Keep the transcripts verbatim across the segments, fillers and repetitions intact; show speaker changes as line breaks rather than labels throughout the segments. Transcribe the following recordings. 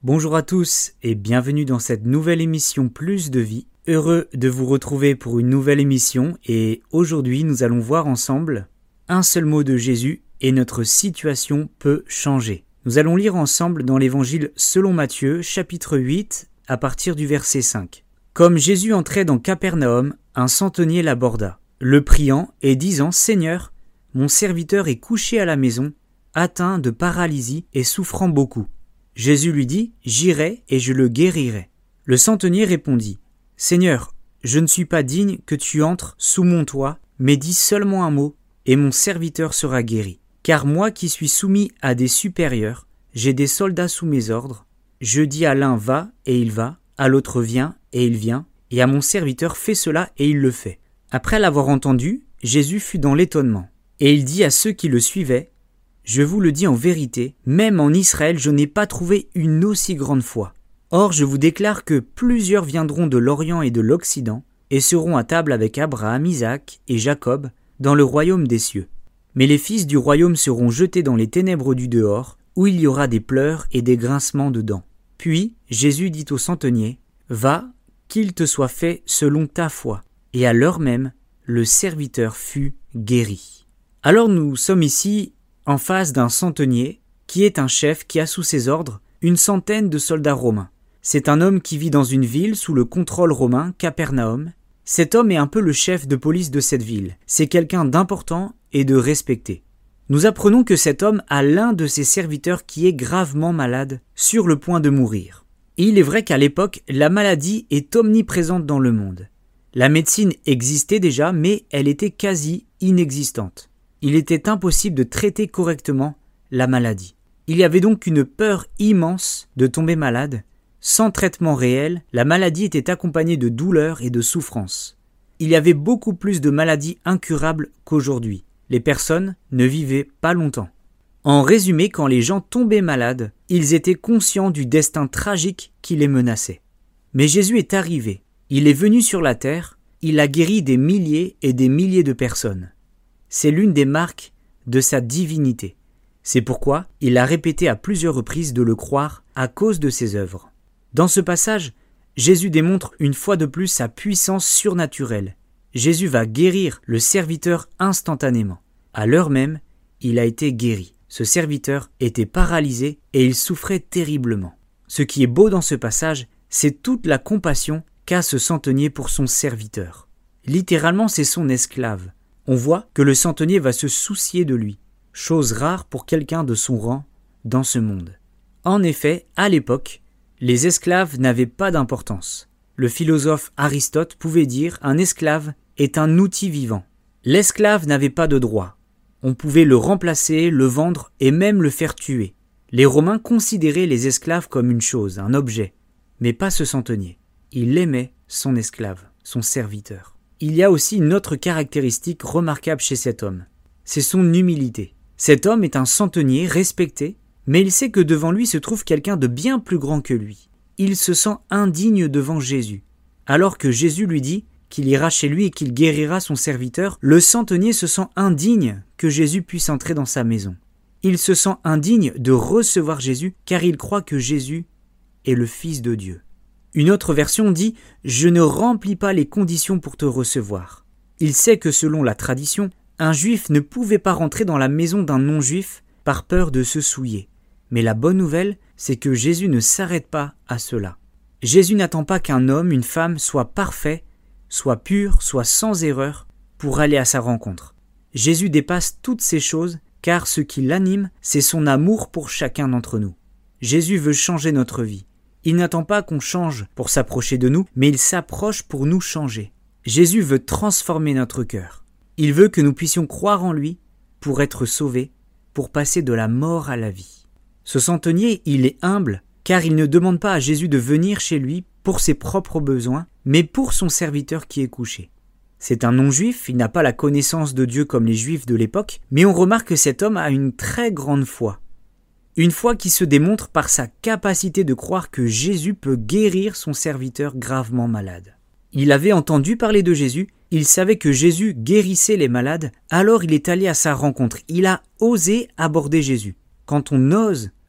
Bonjour à tous et bienvenue dans cette nouvelle émission Plus de vie. Heureux de vous retrouver pour une nouvelle émission et aujourd'hui nous allons voir ensemble un seul mot de Jésus et notre situation peut changer. Nous allons lire ensemble dans l'évangile selon Matthieu chapitre huit à partir du verset cinq. Comme Jésus entrait dans Capernaum, un centenier l'aborda, le priant et disant « Seigneur, mon serviteur est couché à la maison, atteint de paralysie et souffrant beaucoup. » Jésus lui dit « J'irai et je le guérirai. » Le centenier répondit « Seigneur, je ne suis pas digne que tu entres sous mon toit, mais dis seulement un mot, et mon serviteur sera guéri. Car moi qui suis soumis à des supérieurs, j'ai des soldats sous mes ordres. Je dis à l'un va, et il va, à l'autre viens, et il vient, et à mon serviteur fais cela, et il le fait. » Après l'avoir entendu, Jésus fut dans l'étonnement. Et il dit à ceux qui le suivaient « Je vous le dis en vérité, même en Israël, je n'ai pas trouvé une aussi grande foi. Or, je vous déclare que plusieurs viendront de l'Orient et de l'Occident et seront à table avec Abraham, Isaac et Jacob dans le royaume des cieux. Mais les fils du royaume seront jetés dans les ténèbres du dehors, où il y aura des pleurs et des grincements de dents. » Puis Jésus dit au centenier « Va, qu'il te soit fait selon ta foi. » Et à l'heure même, le serviteur fut guéri. Alors nous sommes ici en face d'un centenier qui est un chef qui a sous ses ordres une centaine de soldats romains. C'est un homme qui vit dans une ville sous le contrôle romain, Capernaum. Cet homme est un peu le chef de police de cette ville. C'est quelqu'un d'important et de respecté. Nous apprenons que cet homme a l'un de ses serviteurs qui est gravement malade, sur le point de mourir. Et il est vrai qu'à l'époque, la maladie est omniprésente dans le monde. La médecine existait déjà, mais elle était quasi inexistante. Il était impossible de traiter correctement la maladie. Il y avait donc une peur immense de tomber malade. Sans traitement réel, la maladie était accompagnée de douleurs et de souffrances. Il y avait beaucoup plus de maladies incurables qu'aujourd'hui. Les personnes ne vivaient pas longtemps. En résumé, quand les gens tombaient malades, ils étaient conscients du destin tragique qui les menaçait. Mais Jésus est arrivé. Il est venu sur la terre. Il a guéri des milliers et des milliers de personnes. C'est l'une des marques de sa divinité. C'est pourquoi il a répété à plusieurs reprises de le croire à cause de ses œuvres. Dans ce passage, Jésus démontre une fois de plus sa puissance surnaturelle. Jésus va guérir le serviteur instantanément. À l'heure même, il a été guéri. Ce serviteur était paralysé et il souffrait terriblement. Ce qui est beau dans ce passage, c'est toute la compassion qu'a ce centenier pour son serviteur. Littéralement, c'est son esclave. On voit que le centenier va se soucier de lui, chose rare pour quelqu'un de son rang dans ce monde. En effet, à l'époque, les esclaves n'avaient pas d'importance. Le philosophe Aristote pouvait dire « un esclave est un outil vivant ». L'esclave n'avait pas de droit. On pouvait le remplacer, le vendre et même le faire tuer. Les Romains considéraient les esclaves comme une chose, un objet, mais pas ce centenier. Il aimait son esclave, son serviteur. Il y a aussi une autre caractéristique remarquable chez cet homme. C'est son humilité. Cet homme est un centenier respecté, mais il sait que devant lui se trouve quelqu'un de bien plus grand que lui. Il se sent indigne devant Jésus. Alors que Jésus lui dit qu'il ira chez lui et qu'il guérira son serviteur, le centenier se sent indigne que Jésus puisse entrer dans sa maison. Il se sent indigne de recevoir Jésus car il croit que Jésus est le Fils de Dieu. Une autre version dit « Je ne remplis pas les conditions pour te recevoir ». Il sait que selon la tradition, un juif ne pouvait pas rentrer dans la maison d'un non-juif par peur de se souiller. Mais la bonne nouvelle, c'est que Jésus ne s'arrête pas à cela. Jésus n'attend pas qu'un homme, une femme soit parfait, soit pur, soit sans erreur pour aller à sa rencontre. Jésus dépasse toutes ces choses car ce qui l'anime, c'est son amour pour chacun d'entre nous. Jésus veut changer notre vie. Il n'attend pas qu'on change pour s'approcher de nous, mais il s'approche pour nous changer. Jésus veut transformer notre cœur. Il veut que nous puissions croire en lui pour être sauvés, pour passer de la mort à la vie. Ce centenier, il est humble, car il ne demande pas à Jésus de venir chez lui pour ses propres besoins, mais pour son serviteur qui est couché. C'est un non-juif, il n'a pas la connaissance de Dieu comme les juifs de l'époque, mais on remarque que cet homme a une très grande foi. Une foi qui se démontre par sa capacité de croire que Jésus peut guérir son serviteur gravement malade. Il avait entendu parler de Jésus, il savait que Jésus guérissait les malades, alors il est allé à sa rencontre. Il a osé aborder Jésus. Quand on ose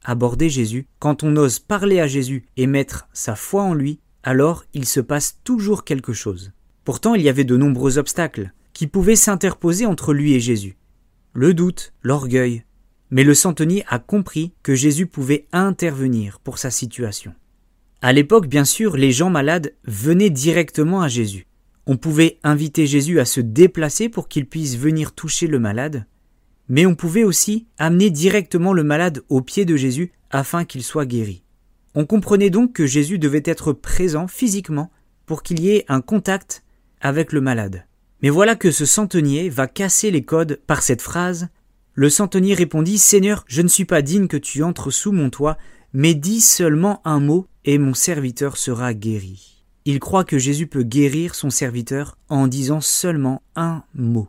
aborder Jésus, quand on ose parler à Jésus et mettre sa foi en lui, alors il se passe toujours quelque chose. Pourtant, il y avait de nombreux obstacles qui pouvaient s'interposer entre lui et Jésus. Le doute, l'orgueil. Mais le centenier a compris que Jésus pouvait intervenir pour sa situation. À l'époque, bien sûr, les gens malades venaient directement à Jésus. On pouvait inviter Jésus à se déplacer pour qu'il puisse venir toucher le malade, mais on pouvait aussi amener directement le malade aux pieds de Jésus afin qu'il soit guéri. On comprenait donc que Jésus devait être présent physiquement pour qu'il y ait un contact avec le malade. Mais voilà que ce centenier va casser les codes par cette phrase. Le centenier répondit « Seigneur, je ne suis pas digne que tu entres sous mon toit, mais dis seulement un mot et mon serviteur sera guéri. » Il croit que Jésus peut guérir son serviteur en disant seulement un mot.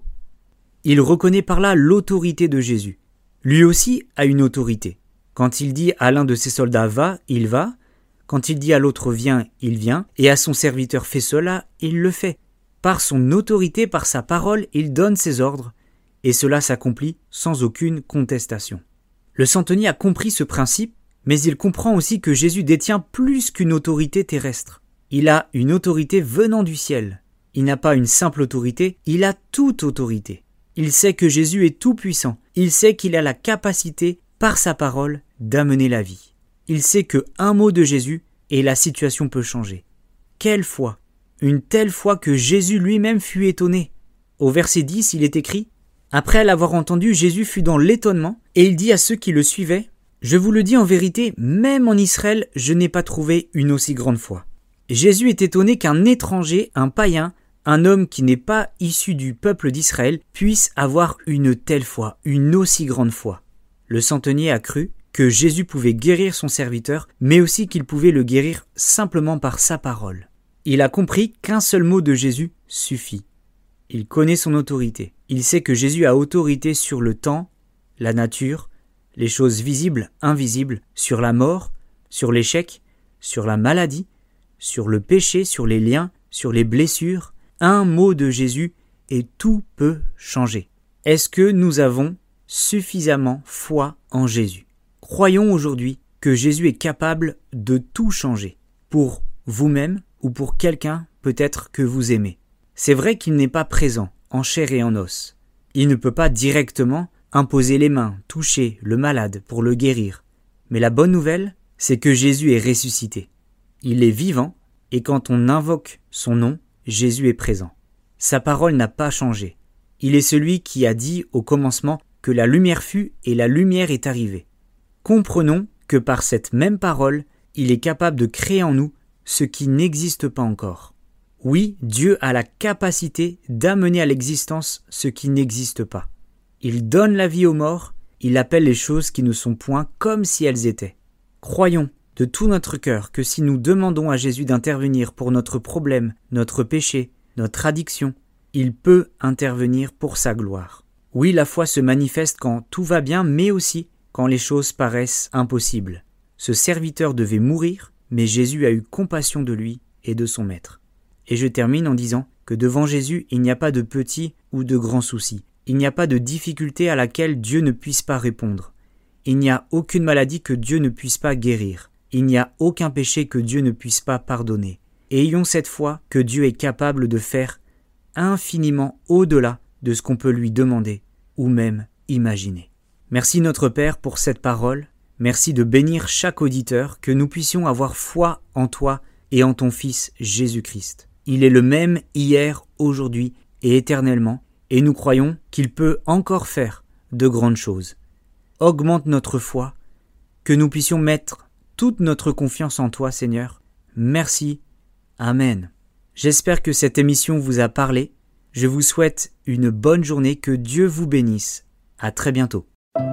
Il reconnaît par là l'autorité de Jésus. Lui aussi a une autorité. Quand il dit à l'un de ses soldats « va », il va. Quand il dit à l'autre « viens », il vient. Et à son serviteur « fais cela », il le fait. Par son autorité, par sa parole, il donne ses ordres. Et cela s'accomplit sans aucune contestation. Le centenier a compris ce principe, mais il comprend aussi que Jésus détient plus qu'une autorité terrestre. Il a une autorité venant du ciel. Il n'a pas une simple autorité, il a toute autorité. Il sait que Jésus est tout-puissant. Il sait qu'il a la capacité, par sa parole, d'amener la vie. Il sait que un mot de Jésus et la situation peut changer. Quelle foi! Une telle foi que Jésus lui-même fut étonné. Au verset dix, il est écrit « Après l'avoir entendu, Jésus fut dans l'étonnement, et il dit à ceux qui le suivaient « Je vous le dis en vérité, même en Israël, je n'ai pas trouvé une aussi grande foi. » Jésus est étonné qu'un étranger, un païen, un homme qui n'est pas issu du peuple d'Israël, puisse avoir une telle foi, une aussi grande foi. Le centenier a cru que Jésus pouvait guérir son serviteur, mais aussi qu'il pouvait le guérir simplement par sa parole. Il a compris qu'un seul mot de Jésus suffit. Il connaît son autorité. Il sait que Jésus a autorité sur le temps, la nature, les choses visibles, invisibles, sur la mort, sur l'échec, sur la maladie, sur le péché, sur les liens, sur les blessures. Un mot de Jésus et tout peut changer. Est-ce que nous avons suffisamment foi en Jésus? Croyons aujourd'hui que Jésus est capable de tout changer, pour vous-même ou pour quelqu'un peut-être que vous aimez. C'est vrai qu'il n'est pas présent, en chair et en os. Il ne peut pas directement imposer les mains, toucher le malade pour le guérir. Mais la bonne nouvelle, c'est que Jésus est ressuscité. Il est vivant, et quand on invoque son nom, Jésus est présent. Sa parole n'a pas changé. Il est celui qui a dit au commencement que la lumière fut et la lumière est arrivée. Comprenons que par cette même parole, il est capable de créer en nous ce qui n'existe pas encore. Oui, Dieu a la capacité d'amener à l'existence ce qui n'existe pas. Il donne la vie aux morts, il appelle les choses qui ne sont point comme si elles étaient. Croyons de tout notre cœur que si nous demandons à Jésus d'intervenir pour notre problème, notre péché, notre addiction, il peut intervenir pour sa gloire. Oui, la foi se manifeste quand tout va bien, mais aussi quand les choses paraissent impossibles. Ce serviteur devait mourir, mais Jésus a eu compassion de lui et de son maître. Et je termine en disant que devant Jésus, il n'y a pas de petits ou de grands soucis. Il n'y a pas de difficulté à laquelle Dieu ne puisse pas répondre. Il n'y a aucune maladie que Dieu ne puisse pas guérir. Il n'y a aucun péché que Dieu ne puisse pas pardonner. Et ayons cette foi que Dieu est capable de faire infiniment au-delà de ce qu'on peut lui demander ou même imaginer. Merci notre Père pour cette parole. Merci de bénir chaque auditeur, que nous puissions avoir foi en toi et en ton Fils Jésus-Christ. Il est le même hier, aujourd'hui et éternellement, et nous croyons qu'il peut encore faire de grandes choses. Augmente notre foi, que nous puissions mettre toute notre confiance en toi, Seigneur. Merci. Amen. J'espère que cette émission vous a parlé. Je vous souhaite une bonne journée, que Dieu vous bénisse. À très bientôt.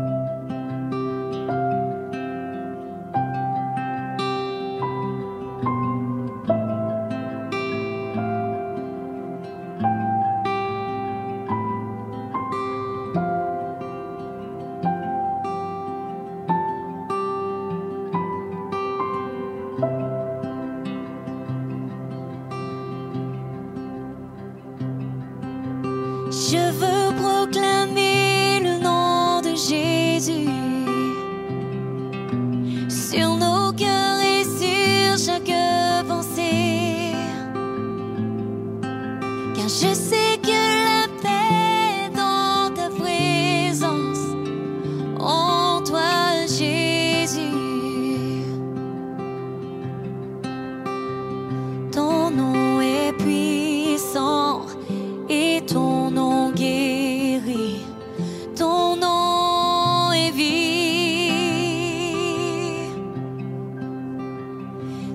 Je veux proclamer le nom de Jésus.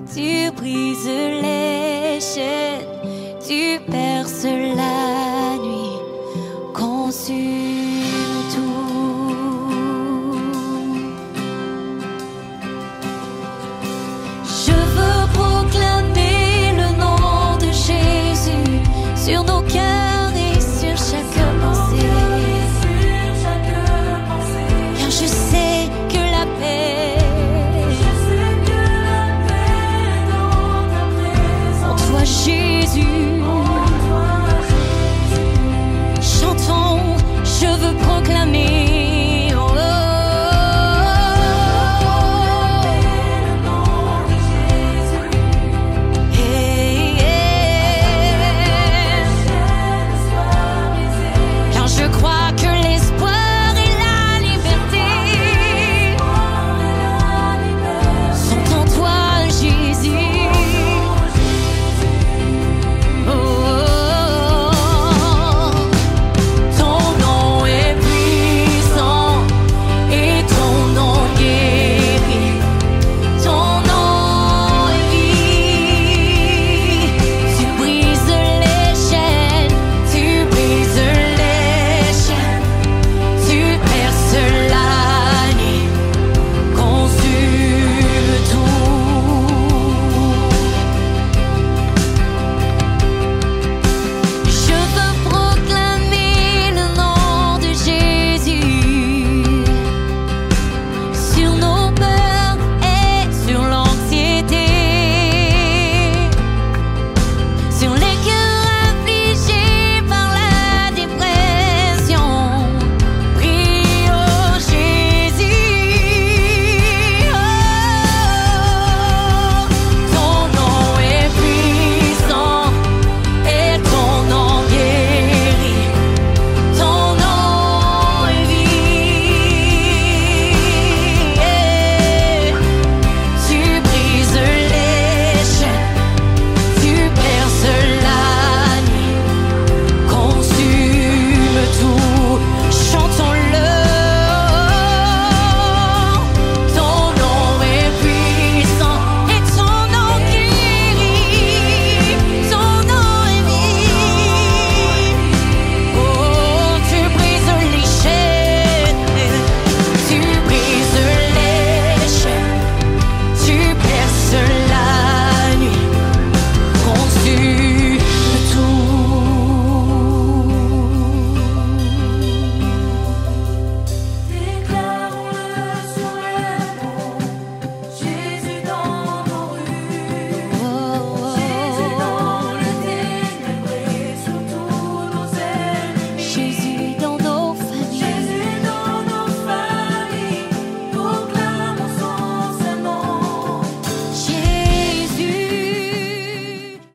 Tu brises les chaînes, tu perces la nuit, consume tout. Je veux proclamer le nom de Jésus sur nos cœurs.